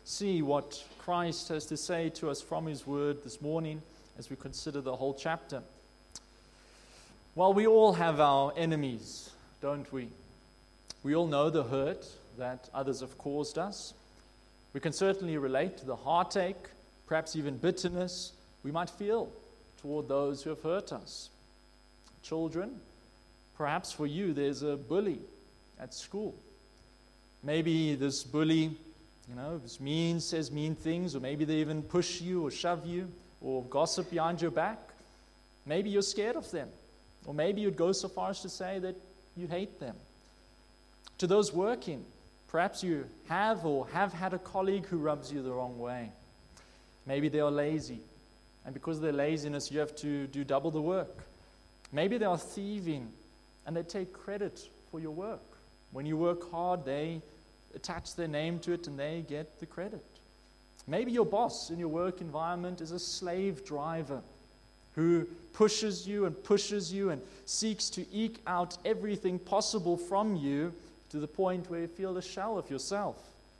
see what Christ has to say to us from his word this morning as we consider the whole chapter. Well, we all have our enemies, don't we? We all know the hurt that others have caused us. We can certainly relate to the heartache, perhaps even bitterness we might feel toward those who have hurt us. Children, perhaps for you there's a bully at school. Maybe this bully, says mean things, or maybe they even push you or shove you or gossip behind your back. Maybe you're scared of them, or maybe you'd go so far as to say that you hate them. To those working, perhaps you have or have had a colleague who rubs you the wrong way. Maybe they are lazy, and because of their laziness, you have to do double the work. Maybe they are thieving, and they take credit for your work. When you work hard, they attach their name to it, and they get the credit. Maybe your boss in your work environment is a slave driver who pushes you and seeks to eke out everything possible from you to the point where you feel a shell of yourself.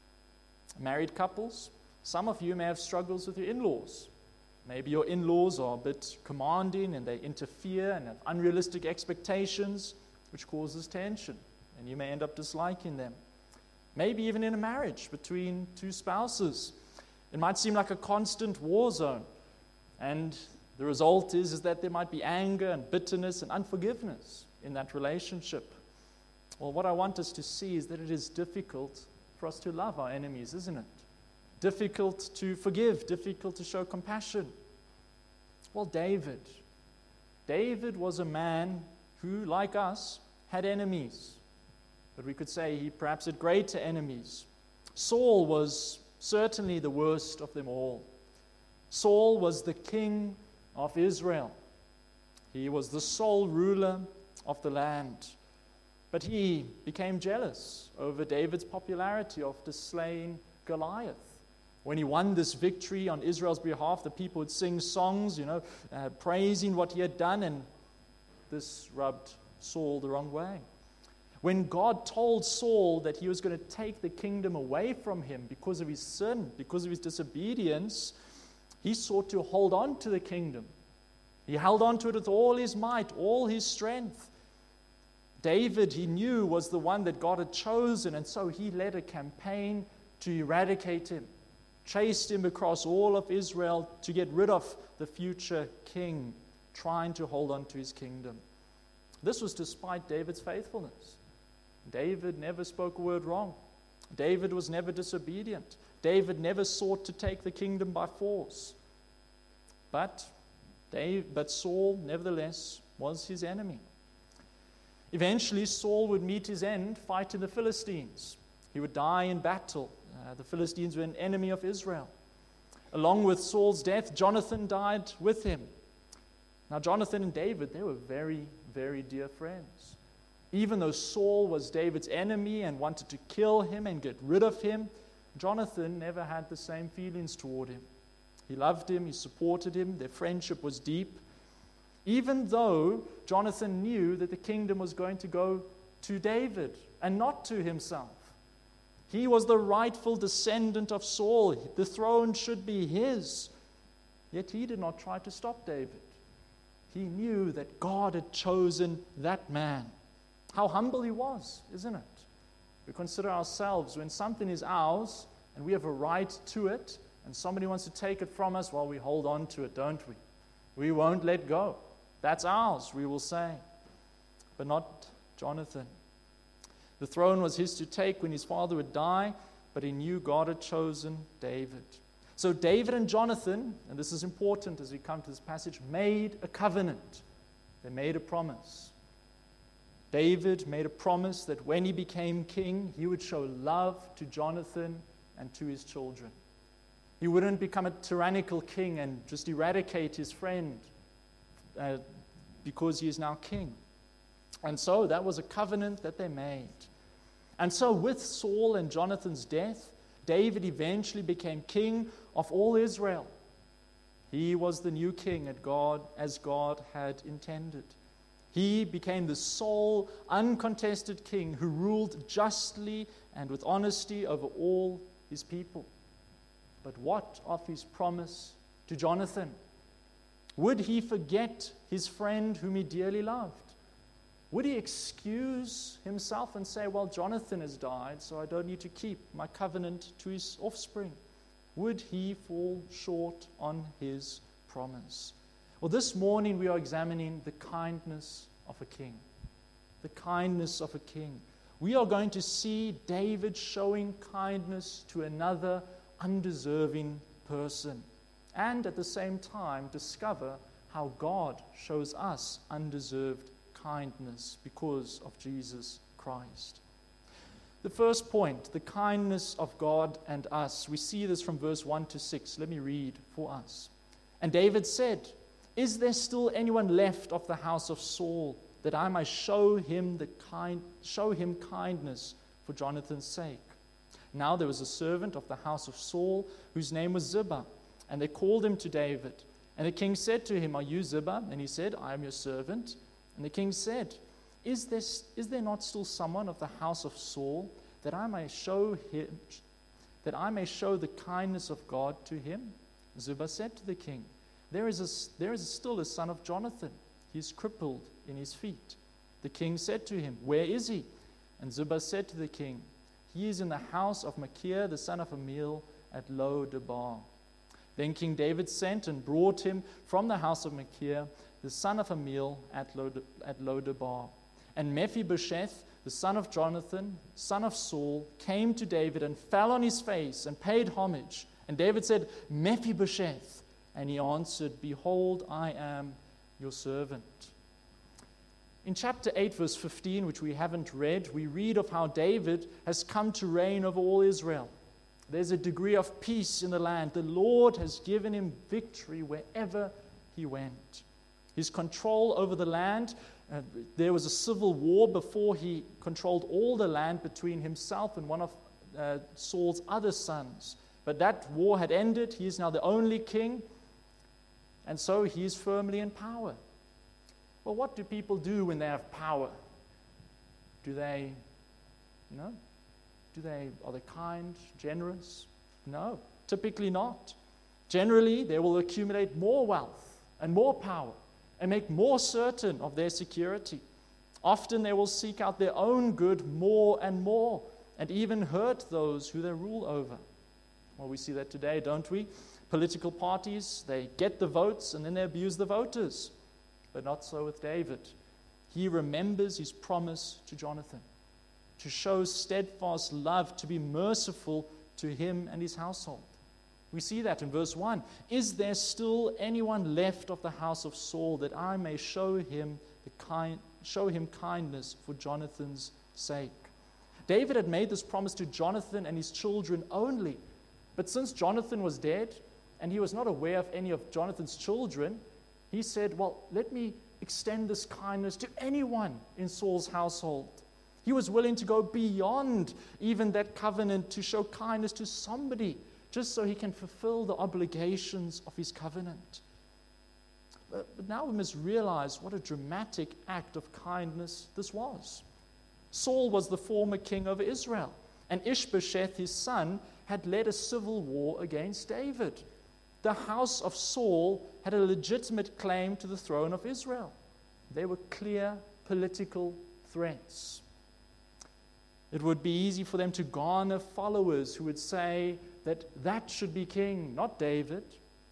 Married couples, some of you may have struggles with your in-laws. Maybe your in-laws are a bit commanding and they interfere and have unrealistic expectations, which causes tension, and you may end up disliking them. Maybe even in a marriage between two spouses, it might seem like a constant war zone, and the result is that there might be anger and bitterness and unforgiveness in that relationship. Well, what I want us to see is that it is difficult for us to love our enemies, isn't it? Difficult to forgive, difficult to show compassion. Well, David was a man who, like us, had enemies. But we could say he perhaps had greater enemies. Saul was certainly the worst of them all. Saul was the king of Israel. He was the sole ruler of the land. But he became jealous over David's popularity after slaying Goliath. When he won this victory on Israel's behalf, the people would sing songs, praising what he had done, and this rubbed Saul the wrong way. When God told Saul that he was going to take the kingdom away from him because of his sin, because of his disobedience, he sought to hold on to the kingdom. He held on to it with all his might, all his strength. David, he knew, was the one that God had chosen, and so he led a campaign to eradicate him, chased him across all of Israel to get rid of the future king, trying to hold on to his kingdom. This was despite David's faithfulness. David never spoke a word wrong. David was never disobedient. David never sought to take the kingdom by force. But Saul, nevertheless, was his enemy. Eventually, Saul would meet his end fighting the Philistines. He would die in battle. The Philistines were an enemy of Israel. Along with Saul's death, Jonathan died with him. Now, Jonathan and David, they were very, very dear friends. Even though Saul was David's enemy and wanted to kill him and get rid of him, Jonathan never had the same feelings toward him. He loved him, he supported him, their friendship was deep. Even though Jonathan knew that the kingdom was going to go to David and not to himself. He was the rightful descendant of Saul. The throne should be his. Yet he did not try to stop David. He knew that God had chosen that man. How humble he was, isn't it? We consider ourselves, when something is ours and we have a right to it, and somebody wants to take it from us, well, we hold on to it, don't we? We won't let go. That's ours, we will say. But not Jonathan. The throne was his to take when his father would die, but he knew God had chosen David. So David and Jonathan, and this is important as we come to this passage, made a covenant. They made a promise. David made a promise that when he became king, he would show love to Jonathan and to his children. He wouldn't become a tyrannical king and just eradicate his friend because he is now king. And so that was a covenant that they made. And so with Saul and Jonathan's death, David eventually became king of all Israel. He was the new king as God had intended. He became the sole, uncontested king who ruled justly and with honesty over all his people. But what of his promise to Jonathan? Would he forget his friend whom he dearly loved? Would he excuse himself and say, well, Jonathan has died, so I don't need to keep my covenant to his offspring? Would he fall short on his promise? Well, this morning we are examining the kindness of a king. The kindness of a king. We are going to see David showing kindness to another undeserving person, and at the same time discover how God shows us undeserved kindness because of Jesus Christ. The first point, the kindness of God and us. We see this from verse 1 to 6. Let me read for us. And David said, "Is there still anyone left of the house of Saul, that I might show him kindness for Jonathan's sake?" Now there was a servant of the house of Saul, whose name was Ziba, and they called him to David. And the king said to him, "Are you Ziba?" And he said, "I am your servant." And the king said, Is there not still someone of the house of Saul, that I may show the kindness of God to him? Ziba said to the king, There is still a son of Jonathan. He is crippled in his feet." The king said to him, "Where is he?" And Ziba said to the king, "He is in the house of Machir, the son of Ammiel, at Lo-debar." Then King David sent and brought him from the house of Machir, the son of Ammiel, at Lo-debar. And Mephibosheth, the son of Jonathan, son of Saul, came to David and fell on his face and paid homage. And David said, "Mephibosheth." And he answered, "Behold, I am your servant." In chapter 8, verse 15, which we haven't read, we read of how David has come to reign over all Israel. There's a degree of peace in the land. The Lord has given him victory wherever he went. His control over the land, there was a civil war before he controlled all the land between himself and one of Saul's other sons. But that war had ended. He is now the only king, and so he is firmly in power. Well, what do people do when they have power? Are they kind, generous? No, typically not. Generally, they will accumulate more wealth and more power and make more certain of their security. Often they will seek out their own good more and more, and even hurt those who they rule over. Well, we see that today, don't we? Political parties, they get the votes and then they abuse the voters. But not so with David. He remembers his promise to Jonathan, to show steadfast love, to be merciful to him and his household. We see that in verse 1. "Is there still anyone left of the house of Saul, that I may show him kindness for Jonathan's sake?" David had made this promise to Jonathan and his children only. But since Jonathan was dead, and he was not aware of any of Jonathan's children, he said, well, let me extend this kindness to anyone in Saul's household. He was willing to go beyond even that covenant to show kindness to somebody, just so he can fulfill the obligations of his covenant. But now we must realize what a dramatic act of kindness this was. Saul was the former king over Israel, and Ishbosheth, his son, had led a civil war against David. The house of Saul had a legitimate claim to the throne of Israel. They were clear political threats. It would be easy for them to garner followers who would say that should be king, not David.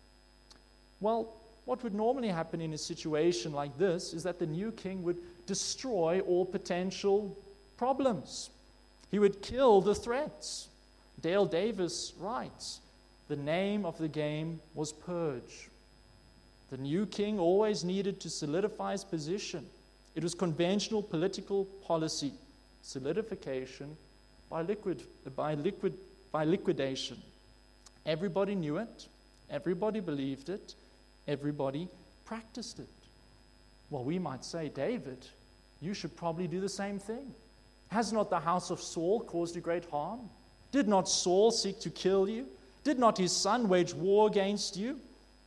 Well, what would normally happen in a situation like this is that the new king would destroy all potential problems. He would kill the threats. Dale Davis writes, "The name of the game was purge." The new king always needed to solidify his position. It was conventional political policy, solidification by liquidation. Everybody knew it, everybody believed it, everybody practiced it. Well, we might say, David, you should probably do the same thing. Has not the house of Saul caused you great harm? Did not Saul seek to kill you? Did not his son wage war against you?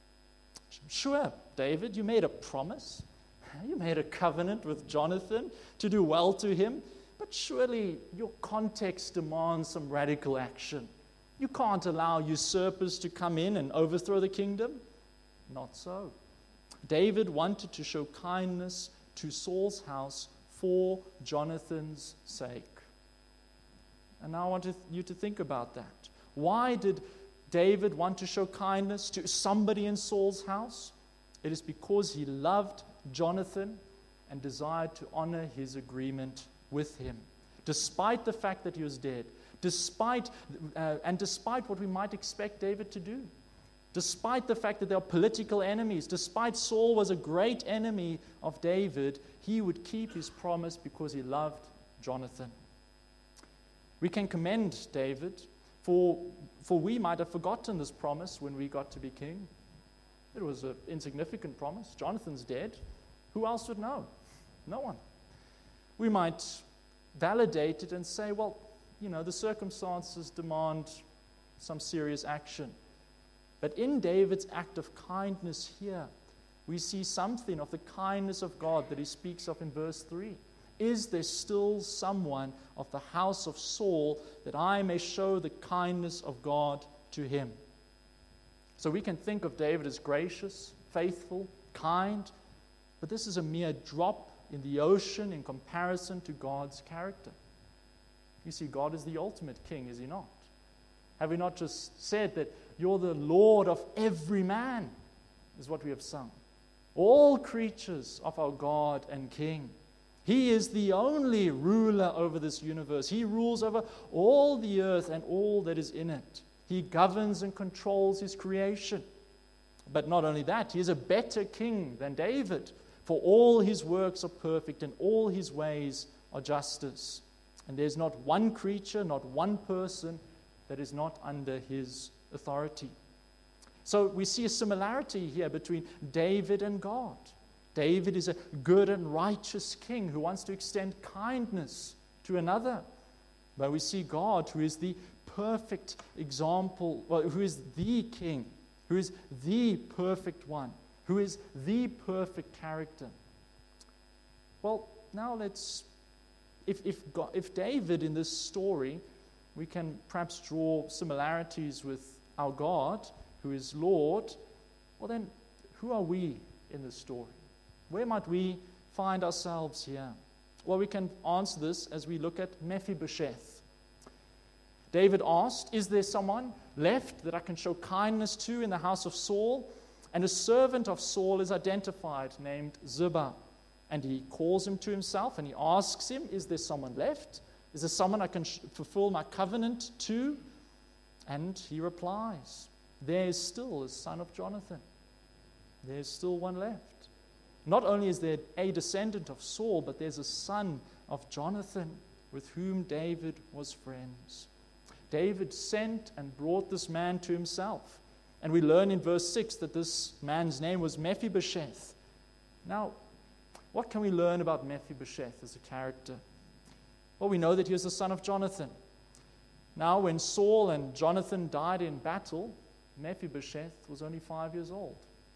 Sure, David, you made a promise. You made a covenant with Jonathan to do well to him. But surely your context demands some radical action. You can't allow usurpers to come in and overthrow the kingdom. Not so. David wanted to show kindness to Saul's house for Jonathan's sake. And now I want you to think about that. Why did David want to show kindness to somebody in Saul's house? It is because he loved Jonathan and desired to honor his agreement with him, despite the fact that he was dead, despite what we might expect David to do, despite the fact that they are political enemies, despite Saul was a great enemy of David, he would keep his promise because he loved Jonathan. We can commend David, for we might have forgotten this promise when we got to be king. It was an insignificant promise. Jonathan's dead. Who else would know? No one. We might validate it and say, well, the circumstances demand some serious action. But in David's act of kindness here, we see something of the kindness of God that he speaks of in verse 3. Is there still someone of the house of Saul that I may show the kindness of God to him? So we can think of David as gracious, faithful, kind, but this is a mere drop in the ocean in comparison to God's character. You see, God is the ultimate king, is he not? Have we not just said that you're the Lord of every man, is what we have sung? All creatures of our God and King. He is the only ruler over this universe. He rules over all the earth and all that is in it. He governs and controls his creation. But not only that, he is a better king than David, for all his works are perfect and all his ways are justice. And there's not one creature, not one person that is not under his authority. So we see a similarity here between David and God. David is a good and righteous king who wants to extend kindness to another. But we see God, who is the perfect example, who is the king, who is the perfect one, who is the perfect character. Well, now if David in this story, we can perhaps draw similarities with our God, who is Lord, well then, who are we in this story? Where might we find ourselves here? Well, we can answer this as we look at Mephibosheth. David asked, is there someone left that I can show kindness to in the house of Saul? And a servant of Saul is identified named Ziba. And he calls him to himself and he asks him, is there someone left? Is there someone I can fulfill my covenant to? And he replies, there is still a son of Jonathan. There is still one left. Not only is there a descendant of Saul, but there's a son of Jonathan with whom David was friends. David sent and brought this man to himself. And we learn in verse 6 that this man's name was Mephibosheth. Now, what can we learn about Mephibosheth as a character? Well, we know that he was the son of Jonathan. Now, when Saul and Jonathan died in battle, Mephibosheth was only 5 years old.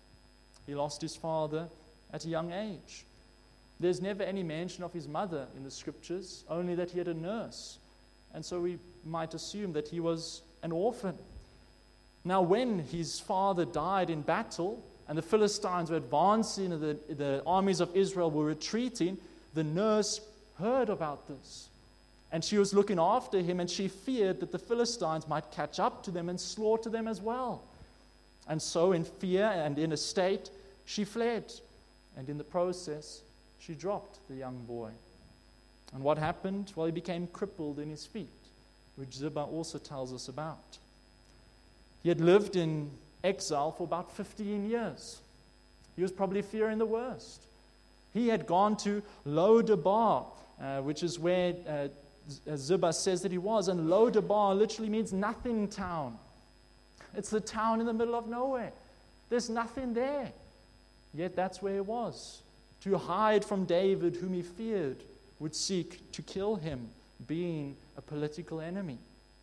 He lost his father at a young age. There's never any mention of his mother in the scriptures, only that he had a nurse. And so we might assume that he was an orphan. Now, when his father died in battle, and the Philistines were advancing, and the armies of Israel were retreating, the nurse heard about this. And she was looking after him, and she feared that the Philistines might catch up to them and slaughter them as well. And so, in fear and in a state, she fled. And in the process, she dropped the young boy. And what happened? Well, he became crippled in his feet, which Ziba also tells us about. He had lived in exile for about 15 years. He was probably fearing the worst. He had gone to Lo-debar, which is where Ziba says that he was. And Lo-debar literally means nothing town. It's the town in the middle of nowhere. There's nothing there. Yet that's where he was, to hide from David, whom he feared would seek to kill him, being a political enemy.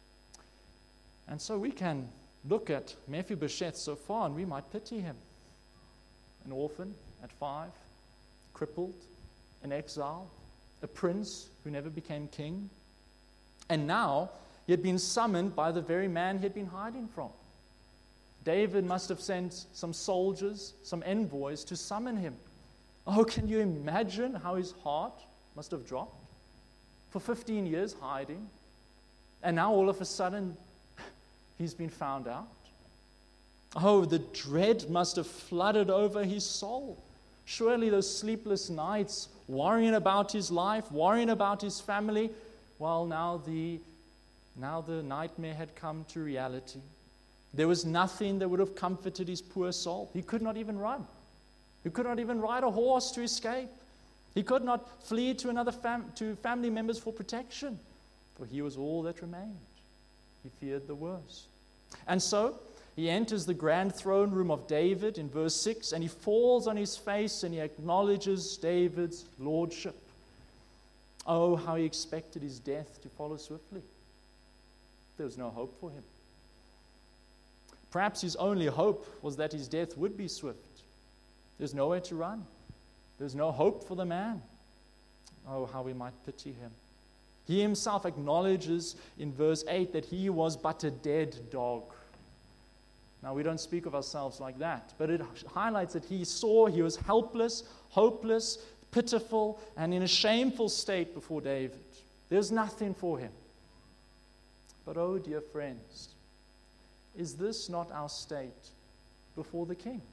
And so we can look at Mephibosheth so far and we might pity him. An orphan at 5, crippled, in exile, a prince who never became king. And now he He had been summoned by the very man he had been hiding from. David must have sent some soldiers, some envoys to summon him. Oh, can you imagine how his heart must have dropped? For 15 years hiding, and now all of a sudden he's been found out. Oh, the dread must have flooded over his soul. Surely those sleepless nights, worrying about his life, worrying about his family, well, now the nightmare had come to reality. There was nothing that would have comforted his poor soul. He could not even run. He could not even ride a horse to escape. He could not flee to family members for protection, for he was all that remained. He feared the worst. And so he enters the grand throne room of David in verse 6, and he falls on his face and he acknowledges David's lordship. Oh, how he expected his death to follow swiftly. There was no hope for him. Perhaps his only hope was that his death would be swift. There's nowhere to run. There's no hope for the man. Oh, how we might pity him. He himself acknowledges in verse 8 that he was but a dead dog. Now, we don't speak of ourselves like that, but it highlights that he was helpless, hopeless, pitiful, and in a shameful state before David. There's nothing for him. But oh, dear friends, is this not our state before the King?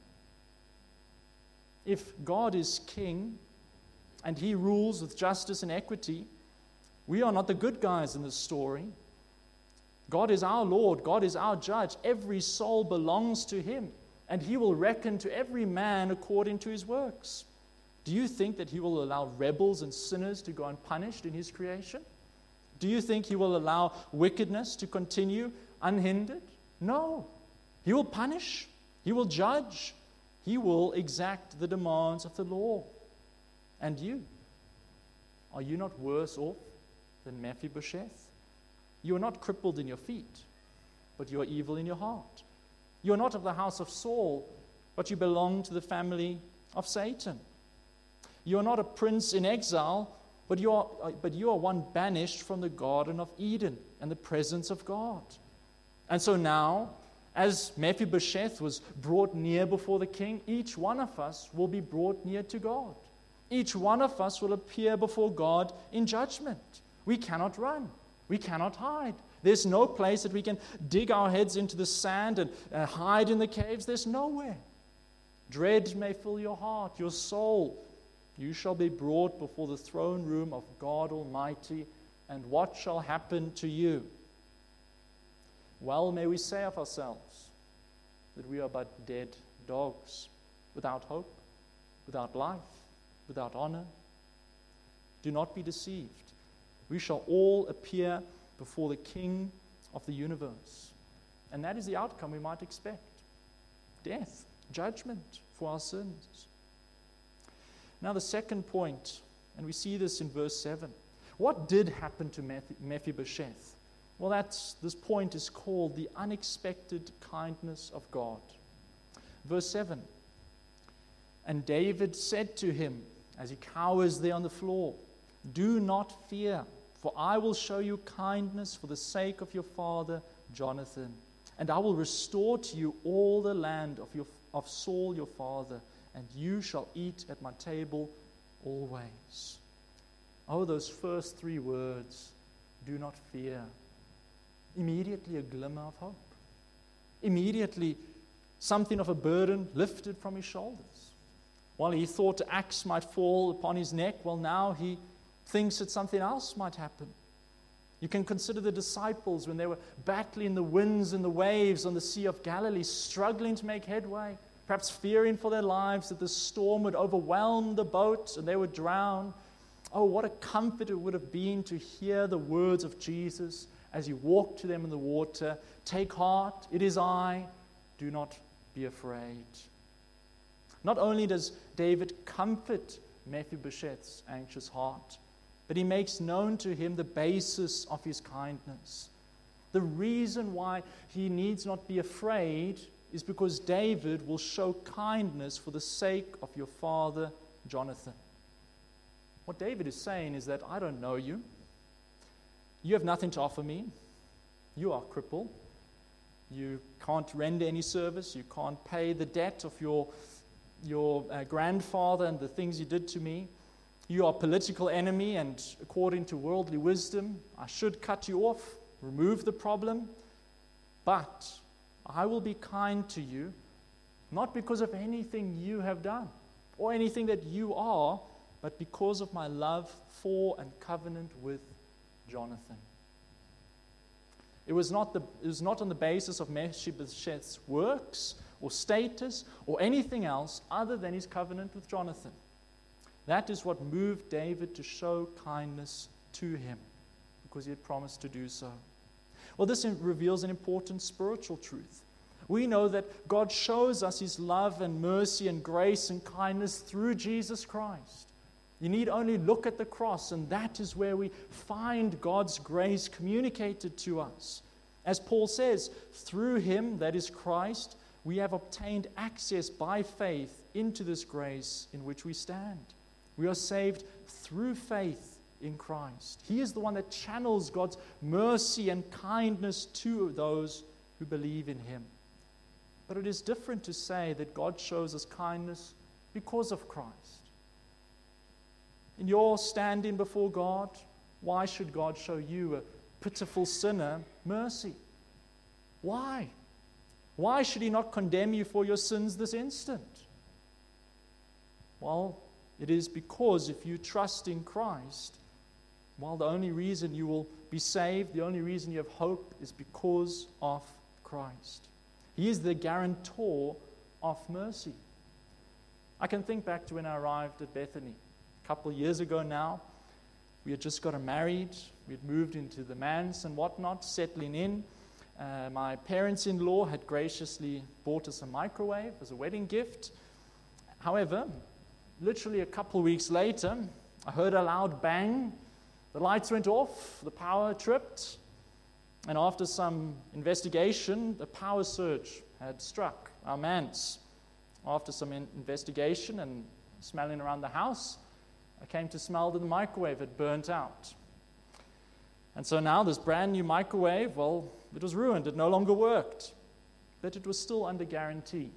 If God is king and he rules with justice and equity, we are not the good guys in this story. God is our Lord. God is our judge. Every soul belongs to him, and he will reckon to every man according to his works. Do you think that he will allow rebels and sinners to go unpunished in his creation? Do you think he will allow wickedness to continue unhindered? No. He will punish. He will judge. He will exact the demands of the law. And you? Are you not worse off than Mephibosheth? You are not crippled in your feet, but you are evil in your heart. You are not of the house of Saul, but you belong to the family of Satan. You are not a prince in exile, but you are one banished from the Garden of Eden and the presence of God. And so now, as Mephibosheth was brought near before the king, each one of us will be brought near to God. Each one of us will appear before God in judgment. We cannot run. We cannot hide. There's no place that we can dig our heads into the sand and hide in the caves. There's nowhere. Dread may fill your heart, your soul. You shall be brought before the throne room of God Almighty, and what shall happen to you? Well, may we say of ourselves that we are but dead dogs, without hope, without life, without honor. Do not be deceived. We shall all appear before the King of the universe. And that is the outcome we might expect. Death, judgment for our sins. Now the second point, and we see this in verse 7. What did happen to Mephibosheth? Well, this point is called the unexpected kindness of God. Verse 7. And David said to him, as he cowers there on the floor, "Do not fear, for I will show you kindness for the sake of your father Jonathan, and I will restore to you all the land of Saul your father, and you shall eat at my table always." Oh, those first three words, do not fear. Immediately a glimmer of hope. Immediately something of a burden lifted from his shoulders. While he thought the axe might fall upon his neck, well, now he thinks that something else might happen. You can consider the disciples when they were battling the winds and the waves on the Sea of Galilee, struggling to make headway, perhaps fearing for their lives that the storm would overwhelm the boat and they would drown. Oh, what a comfort it would have been to hear the words of Jesus as he walked to them in the water. "Take heart, it is I, do not be afraid." Not only does David comfort Mephibosheth's anxious heart, but he makes known to him the basis of his kindness. The reason why he needs not be afraid is because David will show kindness for the sake of your father Jonathan. What David is saying is that I don't know you. You have nothing to offer me. You are crippled. You can't render any service. You can't pay the debt of your grandfather and the things you did to me. You are a political enemy, and according to worldly wisdom, I should cut you off, remove the problem. But I will be kind to you, not because of anything you have done or anything that you are, but because of my love for and covenant with Jonathan. It was not on the basis of Mephibosheth's works or status or anything else other than his covenant with Jonathan. That is what moved David to show kindness to him, because he had promised to do so. Well, this reveals an important spiritual truth. We know that God shows us his love and mercy and grace and kindness through Jesus Christ. You need only look at the cross, and that is where we find God's grace communicated to us. As Paul says, through him, that is Christ, we have obtained access by faith into this grace in which we stand. We are saved through faith in Christ. He is the one that channels God's mercy and kindness to those who believe in him. But it is different to say that God shows us kindness because of Christ. In your standing before God, why should God show you, a pitiful sinner, mercy? Why? Why should he not condemn you for your sins this instant? Well, it is because if you trust in Christ, well, the only reason you will be saved, the only reason you have hope is because of Christ. He is the guarantor of mercy. I can think back to when I arrived at Bethany. A couple of years ago now, we had just gotten married. We had moved into the manse and whatnot, settling in. My parents-in-law had graciously bought us a microwave as a wedding gift. However, literally a couple of weeks later, I heard a loud bang. The lights went off, the power tripped, and after some investigation, the power surge had struck our manse. After some investigation and smelling around the house, I came to smell that the microwave had burnt out. And so now this brand new microwave, well, it was ruined. It no longer worked. But it was still under guarantee.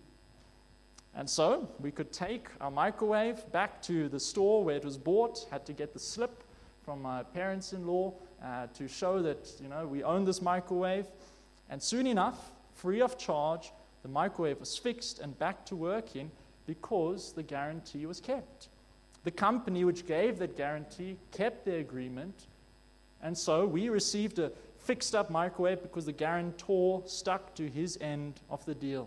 And so we could take our microwave back to the store where it was bought, had to get the slip from my parents-in-law to show that, we own this microwave. And soon enough, free of charge, the microwave was fixed and back to working because the guarantee was kept. The company which gave that guarantee kept their agreement, and so we received a fixed-up microwave because the guarantor stuck to his end of the deal.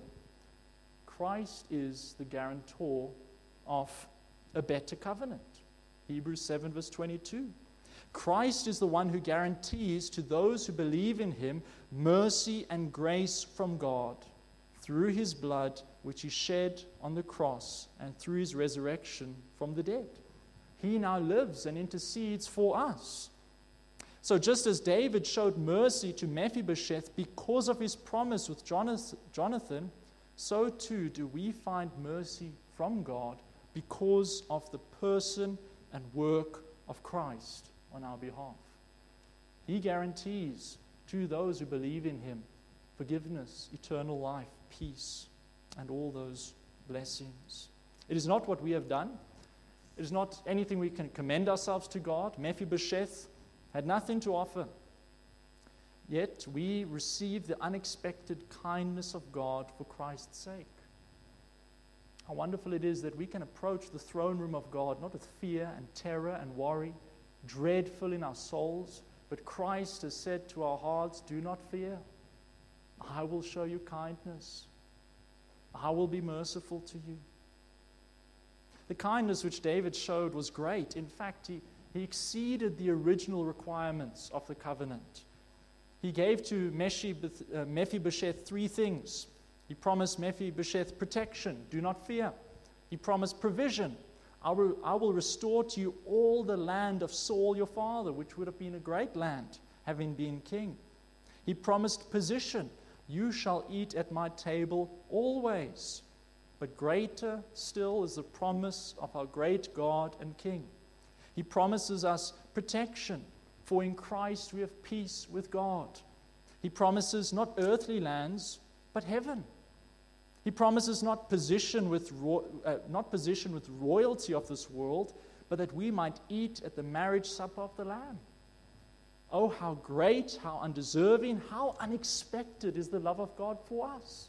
Christ is the guarantor of a better covenant. Hebrews 7 verse 22. Christ is the one who guarantees to those who believe in him mercy and grace from God through his blood which he shed on the cross and through his resurrection from the dead. He now lives and intercedes for us. So just as David showed mercy to Mephibosheth because of his promise with Jonathan, so too do we find mercy from God because of the person and work of Christ on our behalf. He guarantees to those who believe in him forgiveness, eternal life, peace, and all those blessings. It is not what we have done. It is not anything we can commend ourselves to God. Mephibosheth had nothing to offer. Yet we receive the unexpected kindness of God for Christ's sake. How wonderful it is that we can approach the throne room of God not with fear and terror and worry, dreadful in our souls, but Christ has said to our hearts, do not fear. I will show you kindness. I will be merciful to you. The kindness which David showed was great. In fact, he exceeded the original requirements of the covenant. He gave to Mephibosheth three things. He promised Mephibosheth protection, do not fear. He promised provision. I will restore to you all the land of Saul your father, which would have been a great land, having been king. He promised position. You shall eat at my table always. But greater still is the promise of our great God and King. He promises us protection, for in Christ we have peace with God. He promises not earthly lands, but heaven. He promises not position with royalty of this world, but that we might eat at the marriage supper of the Lamb. Oh, how great, how undeserving, how unexpected is the love of God for us.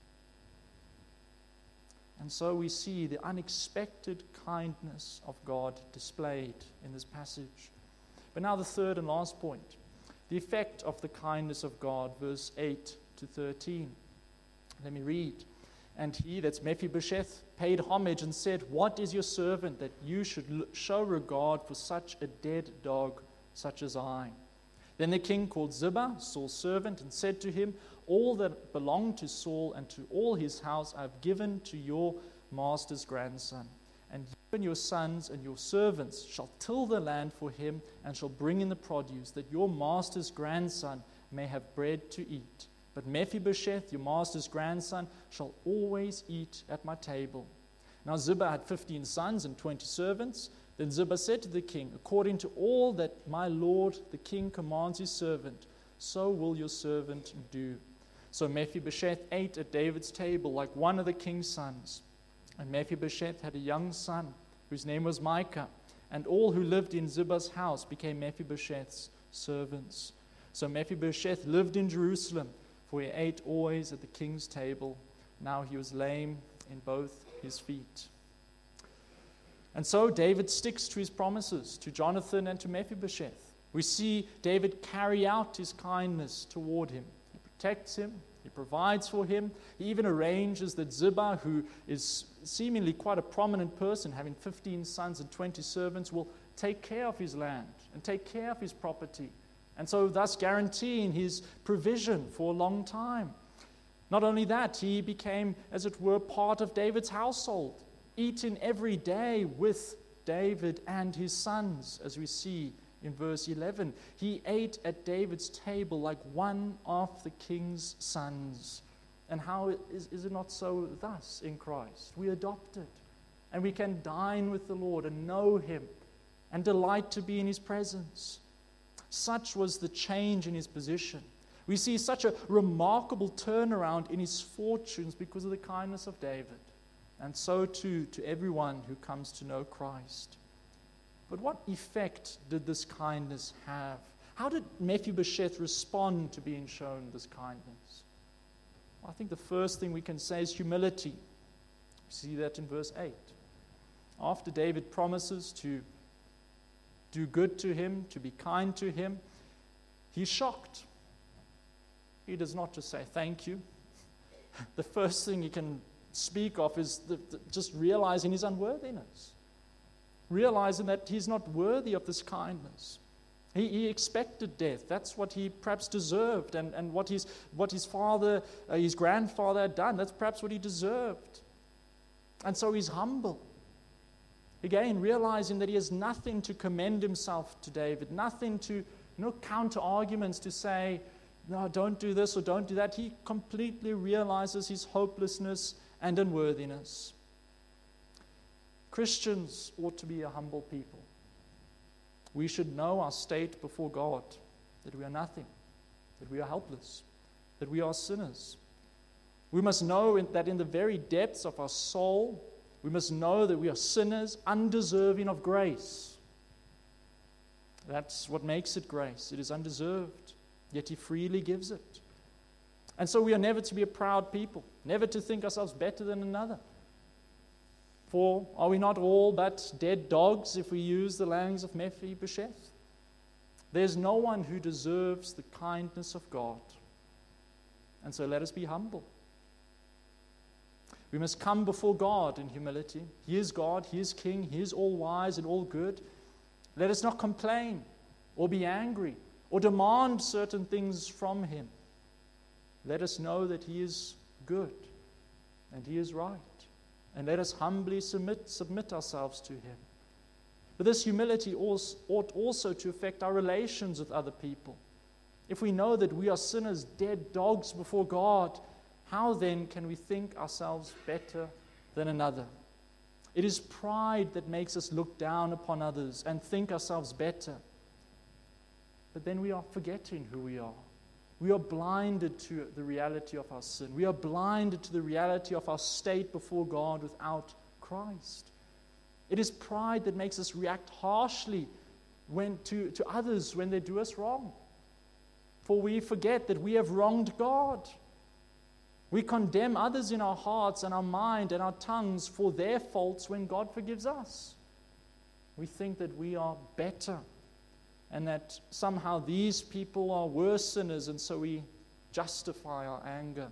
And so we see the unexpected kindness of God displayed in this passage. But now the third and last point, the effect of the kindness of God, verse 8 to 13. Let me read. And he, that's Mephibosheth, paid homage and said, "What is your servant that you should show regard for such a dead dog such as I?" Then the king called Ziba, Saul's servant, and said to him, "All that belonged to Saul and to all his house I have given to your master's grandson. And you and your sons and your servants shall till the land for him and shall bring in the produce, that your master's grandson may have bread to eat. But Mephibosheth, your master's grandson, shall always eat at my table." Now Ziba had 15 sons and 20 servants. Then Ziba said to the king, "According to all that my lord the king commands his servant, so will your servant do." So Mephibosheth ate at David's table like one of the king's sons. And Mephibosheth had a young son, whose name was Micah. And all who lived in Ziba's house became Mephibosheth's servants. So Mephibosheth lived in Jerusalem, for he ate always at the king's table. Now he was lame in both his feet. And so David sticks to his promises to Jonathan and to Mephibosheth. We see David carry out his kindness toward him. He protects him. He provides for him. He even arranges that Ziba, who is seemingly quite a prominent person, having 15 sons and 20 servants, will take care of his land and take care of his property. And so thus guaranteeing his provision for a long time. Not only that, he became, as it were, part of David's household, eating every day with David and his sons, as we see in verse 11. He ate at David's table like one of the king's sons. And how is it not so thus in Christ? We are adopted, and we can dine with the Lord and know him and delight to be in his presence. Such was the change in his position. We see such a remarkable turnaround in his fortunes because of the kindness of David. And so too to everyone who comes to know Christ. But what effect did this kindness have? How did Mephibosheth respond to being shown this kindness? Well, I think the first thing we can say is humility. We see that in verse 8. After David promises to do good to him, to be kind to him, he's shocked. He does not just say thank you. The first thing he can speak of is just realizing his unworthiness, realizing that he's not worthy of this kindness. He expected death. That's what he perhaps deserved, and what his father, his grandfather had done. That's perhaps what he deserved. And so he's humble. Again, realizing that he has nothing to commend himself to David, nothing to, counter arguments to say, no, don't do this or don't do that. He completely realizes his hopelessness and unworthiness. Christians ought to be a humble people. We should know our state before God, that we are nothing, that we are helpless, that we are sinners. We must know that in the very depths of our soul, we must know that we are sinners, undeserving of grace. That's what makes it grace. It is undeserved, yet he freely gives it. And so we are never to be a proud people, never to think ourselves better than another. For are we not all but dead dogs if we use the language of Mephibosheth? There's no one who deserves the kindness of God. And so let us be humble. We must come before God in humility. He is God, He is King, He is all wise and all good. Let us not complain or be angry or demand certain things from Him. Let us know that He is good and He is right. And let us humbly submit ourselves to Him. But this humility ought also to affect our relations with other people. If we know that we are sinners, dead dogs before God, how then can we think ourselves better than another? It is pride that makes us look down upon others and think ourselves better. But then we are forgetting who we are. We are blinded to the reality of our sin. We are blinded to the reality of our state before God without Christ. It is pride that makes us react harshly to others when they do us wrong. For we forget that we have wronged God. We condemn others in our hearts and our mind and our tongues for their faults when God forgives us. We think that we are better and that somehow these people are worse sinners, and so we justify our anger.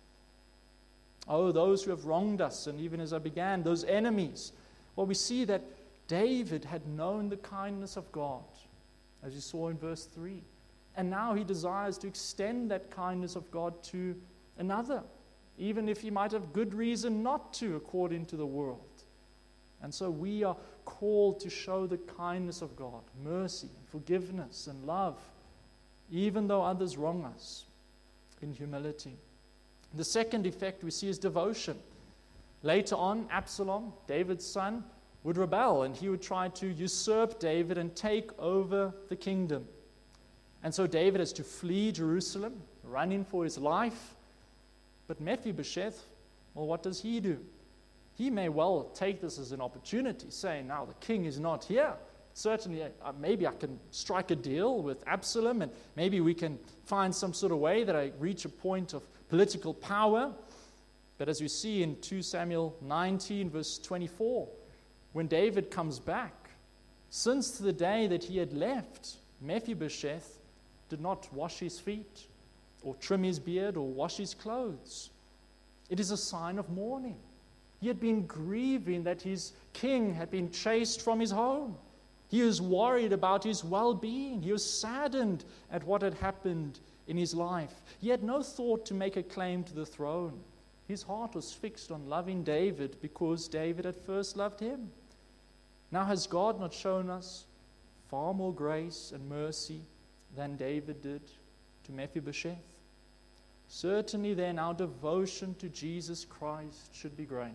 Oh, those who have wronged us, and even as I began, those enemies. Well, we see that David had known the kindness of God, as you saw in verse 3. And now he desires to extend that kindness of God to another, even if he might have good reason not to, according to the world. And so we are called to show the kindness of God, mercy, forgiveness, and love, even though others wrong us, in humility. The second effect we see is devotion. Later on, Absalom, David's son, would rebel, and he would try to usurp David and take over the kingdom. And so David has to flee Jerusalem, running for his life. But Mephibosheth, well, what does he do? He may well take this as an opportunity, saying, now the king is not here. Certainly, maybe I can strike a deal with Absalom, and maybe we can find some sort of way that I reach a point of political power. But as we see in 2 Samuel 19, verse 24, when David comes back, since the day that he had left, Mephibosheth did not wash his feet, or trim his beard, or wash his clothes. It is a sign of mourning. He had been grieving that his king had been chased from his home. He was worried about his well-being. He was saddened at what had happened in his life. He had no thought to make a claim to the throne. His heart was fixed on loving David because David had first loved him. Now, has God not shown us far more grace and mercy than David did to Mephibosheth? Certainly then our devotion to Jesus Christ should be great.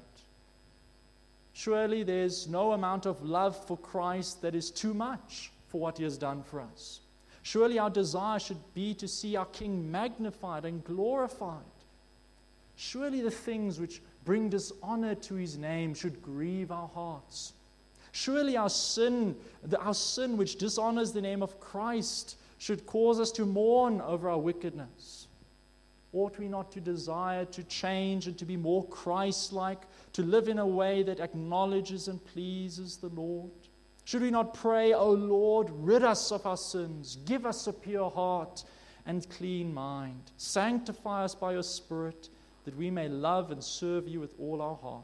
Surely there's no amount of love for Christ that is too much for what he has done for us. Surely our desire should be to see our King magnified and glorified. Surely the things which bring dishonor to his name should grieve our hearts. Surely our sin which dishonors the name of Christ should cause us to mourn over our wickedness. Ought we not to desire to change and to be more Christ-like, to live in a way that acknowledges and pleases the Lord? Should we not pray, O Lord, rid us of our sins, give us a pure heart and clean mind, sanctify us by your Spirit, that we may love and serve you with all our heart?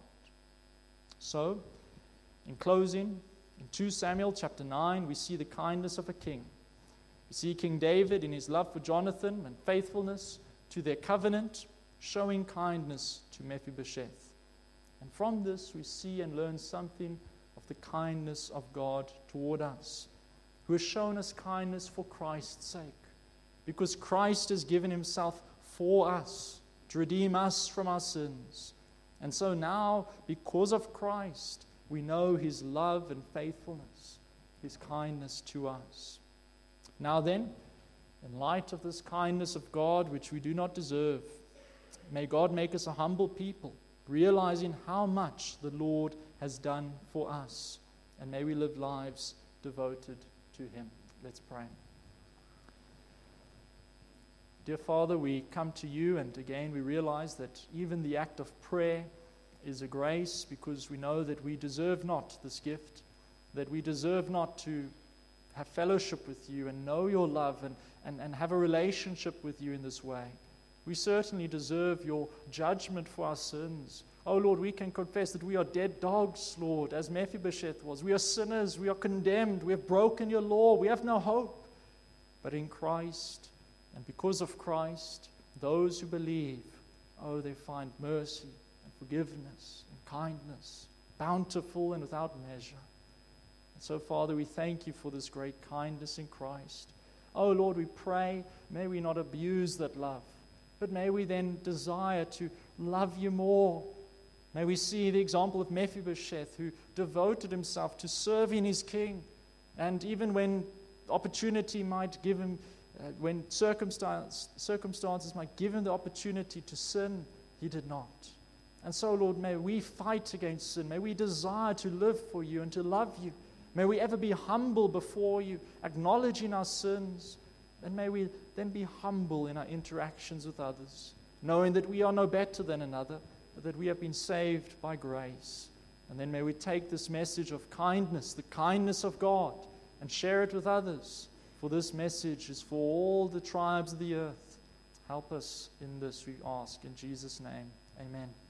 So, in closing, in 2 Samuel chapter 9, we see the kindness of a king. We see King David in his love for Jonathan and faithfulness to their covenant, showing kindness to Mephibosheth. And from this we see and learn something of the kindness of God toward us, who has shown us kindness for Christ's sake, because Christ has given himself for us to redeem us from our sins. And so now, because of Christ, we know his love and faithfulness, his kindness to us. Now then, in light of this kindness of God, which we do not deserve, may God make us a humble people, realizing how much the Lord has done for us. And may we live lives devoted to him. Let's pray. Dear Father, we come to you, and again we realize that even the act of prayer is a grace, because we know that we deserve not this gift, that we deserve not to have fellowship with you and know your love and have a relationship with you in this way. We certainly deserve your judgment for our sins. Oh Lord, we can confess that we are dead dogs, Lord, as Mephibosheth was. We are sinners, we are condemned, we have broken your law, we have no hope. But in Christ, and because of Christ, those who believe, oh, they find mercy and forgiveness and kindness, bountiful and without measure. So, Father, we thank you for this great kindness in Christ. Oh, Lord, we pray, may we not abuse that love, but may we then desire to love you more. May we see the example of Mephibosheth, who devoted himself to serving his king. And even when opportunity might give him When circumstances might give him the opportunity to sin, he did not. And so, Lord, may we fight against sin. May we desire to live for you and to love you. May we ever be humble before you, acknowledging our sins. And may we then be humble in our interactions with others, knowing that we are no better than another, but that we have been saved by grace. And then may we take this message of kindness, the kindness of God, and share it with others. For this message is for all the tribes of the earth. Help us in this, we ask. In Jesus' name, amen.